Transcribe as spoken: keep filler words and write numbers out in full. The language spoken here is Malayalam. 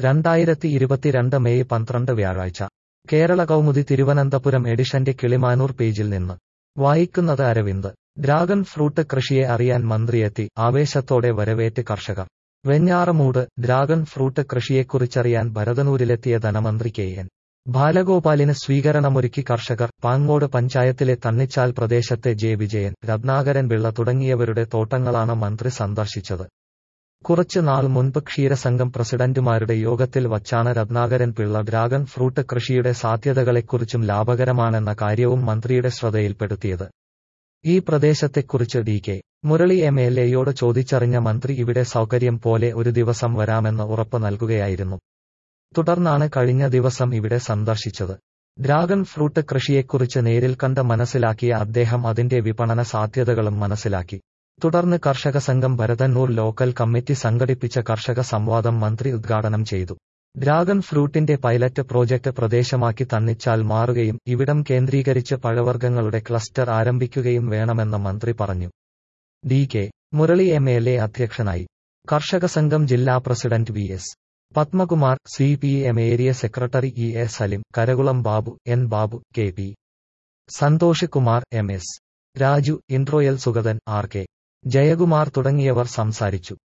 രണ്ടായിരത്തി ഇരുപത്തിരണ്ട് മെയ് പന്ത്രണ്ട് വ്യാഴാഴ്ച കേരള കൗമുദി തിരുവനന്തപുരം എഡിഷന്റെ കിളിമാനൂർ പേജിൽ നിന്ന് വായിക്കുന്നത് അരവിന്ദ്. ഡ്രാഗൺ ഫ്രൂട്ട് കൃഷിയെ അറിയാൻ മന്ത്രിയെത്തി, ആവേശത്തോടെ വരവേറ്റ് കർഷകർ. വെഞ്ഞാറമൂട്. ഡ്രാഗൺ ഫ്രൂട്ട് കൃഷിയെക്കുറിച്ചറിയാൻ ഭരതനൂരിലെത്തിയ ധനമന്ത്രി കെ എൻ ബാലഗോപാലിന് സ്വീകരണമൊരുക്കി കർഷകർ. പാങ്ങോട് പഞ്ചായത്തിലെ തണ്ണിച്ചാൽ പ്രദേശത്തെ ജെ വിജയൻ, രത്നാകരൻ പിള്ള തുടങ്ങിയവരുടെ തോട്ടങ്ങളാണ് മന്ത്രി സന്ദർശിച്ചത്. കുറച്ച് നാൾ മുൻപ് ക്ഷീരസംഘം പ്രസിഡന്റുമാരുടെ യോഗത്തിൽ വച്ചാണ് രത്നാകരൻ പിള്ള ഡ്രാഗൺ ഫ്രൂട്ട് കൃഷിയുടെ സാധ്യതകളെക്കുറിച്ചും ലാഭകരമാണെന്ന കാര്യവും മന്ത്രിയുടെ ശ്രദ്ധയിൽപ്പെടുത്തിയത്. ഈ പ്രദേശത്തെക്കുറിച്ച് D K Murali M L എയോട് ചോദിച്ചറിഞ്ഞ മന്ത്രി ഇവിടെ സൗകര്യം പോലെ ഒരു ദിവസം വരാമെന്ന് ഉറപ്പ് നൽകുകയായിരുന്നു. തുടർന്നാണ് കഴിഞ്ഞ ദിവസം ഇവിടെ സന്ദർശിച്ചത്. ഡ്രാഗൺ ഫ്രൂട്ട് കൃഷിയെക്കുറിച്ച് നേരിൽ കണ്ട് മനസ്സിലാക്കിയ അദ്ദേഹം അതിന്റെ വിപണന സാധ്യതകളും മനസ്സിലാക്കി. തുടർന്ന് കർഷക സംഘം ഭരതന്നൂർ ലോക്കൽ കമ്മിറ്റി സംഘടിപ്പിച്ച കർഷക സംവാദം മന്ത്രി ഉദ്ഘാടനം ചെയ്തു. ഡ്രാഗൺ ഫ്രൂട്ടിന്റെ പൈലറ്റ് പ്രോജക്ട് പ്രദേശമാക്കി തണ്ണിച്ചാൽ മാറുകയും ഇവിടം കേന്ദ്രീകരിച്ച് പഴവർഗ്ഗങ്ങളുടെ ക്ലസ്റ്റർ ആരംഭിക്കുകയും വേണമെന്ന് മന്ത്രി പറഞ്ഞു. D K Murali M L A അധ്യക്ഷനായി. കർഷക സംഘം ജില്ലാ president V S Padmakumar, C P M area secretary E A Salim, Karakulam Babu, N Babu, K P Santhosh Kumar, M S Raju, ഇൻട്രോയൽ സുഗതൻ, ആർ കെ ജയകുമാർ തുടങ്ങിയവർ സംസാരിച്ചു.